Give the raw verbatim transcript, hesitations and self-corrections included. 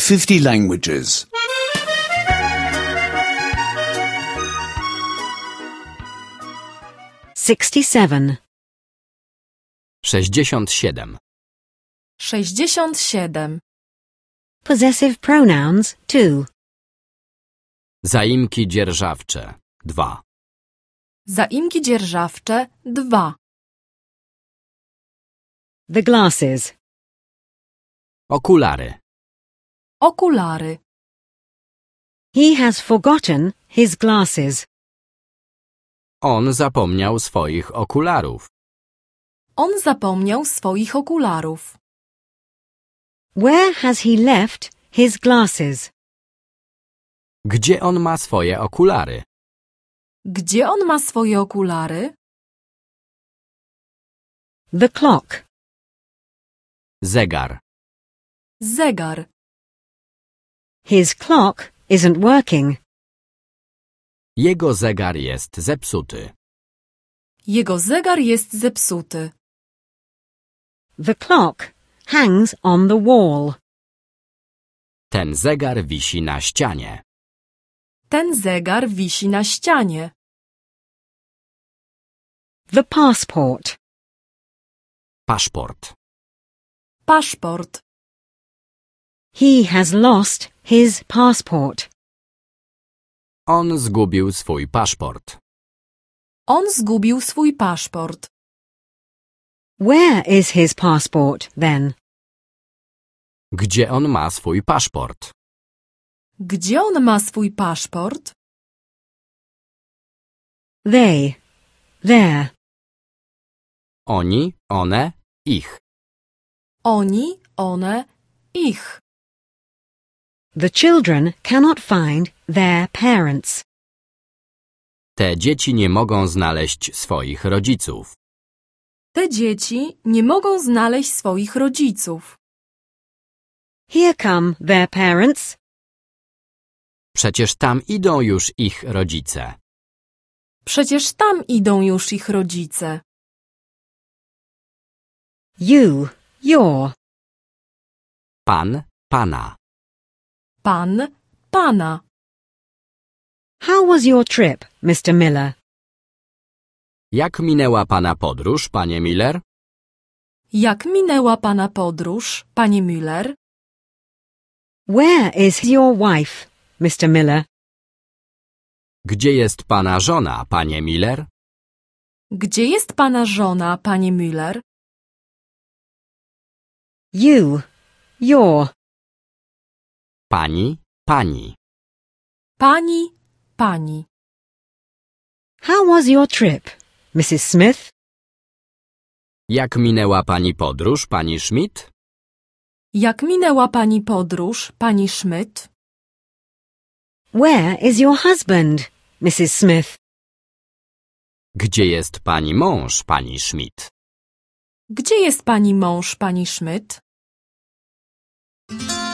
fifty languages. Sixty-seven. sześćdziesiąt siedem. sześćdziesiąt siedem. Possessive pronouns two. Zaimki dzierżawcze dwa. Zaimki dzierżawcze dwa. The glasses. Okulary. Okulary. He has forgotten his glasses. On zapomniał swoich okularów. On zapomniał swoich okularów. Where has he left his glasses? Gdzie on ma swoje okulary? Gdzie on ma swoje okulary? The clock. Zegar. Zegar. His clock isn't working. Jego zegar jest zepsuty. Jego zegar jest zepsuty. The clock hangs on the wall. Ten zegar wisi na ścianie. Ten zegar wisi na ścianie. The passport. Paszport. Paszport. He has lost his passport. On zgubił swój paszport. On zgubił swój paszport. Where is his passport, then? Gdzie on ma swój paszport? Gdzie on ma swój paszport? They. There. Oni, one, ich. Oni, one, ich. The children cannot find their parents. Te dzieci nie mogą znaleźć swoich rodziców. Te dzieci nie mogą znaleźć swoich rodziców. Here come their parents. Przecież tam idą już ich rodzice. Przecież tam idą już ich rodzice. You. Your. Pan, pana. Pan, pana. How was your trip, Mister Miller? Jak minęła pana podróż, panie Miller? Jak minęła pana podróż, panie Müller? Where is your wife, Mister Miller? Gdzie jest pana żona, panie Miller? Gdzie jest pana żona, panie Müller? You. Your. Pani, pani. Pani, pani. How was your trip, Missus Smith? Jak minęła pani podróż, pani Schmidt? Jak minęła pani podróż, pani Schmidt? Where is your husband, Missus Smith? Gdzie jest pani mąż, pani Schmidt? Gdzie jest pani mąż, pani Schmidt?